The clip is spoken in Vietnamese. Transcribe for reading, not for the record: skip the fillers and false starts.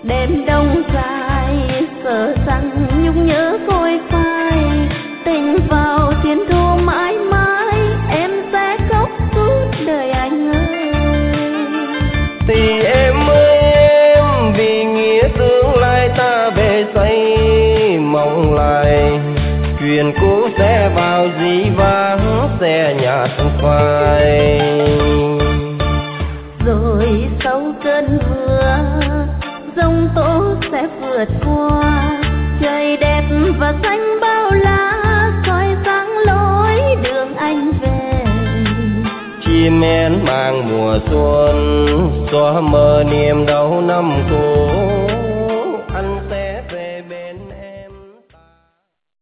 đêm đông dài sợ rằng nhung nhớ côi phai, tình vào thiên thu mãi mãi em sẽ khóc suốt đời anh ơi. Thì em ơi em, vì nghĩa tương lai ta về xây mong lại, chuyện cũ sẽ vào dĩ vãng sẽ nhạt phai. Rồi sau cơn mưa giông tố sẽ vượt qua, trời đẹp và xanh bao la soi sáng lối đường anh về. Chim én mang mùa xuân xóa mờ niềm đau năm cũ,